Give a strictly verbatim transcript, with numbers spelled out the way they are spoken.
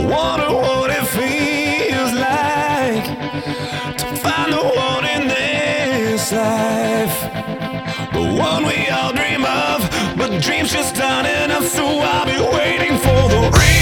wonder what it feels like to find the one in this life, the one we all dream of, but dreams just aren't enough. So I'll be waiting for the rain.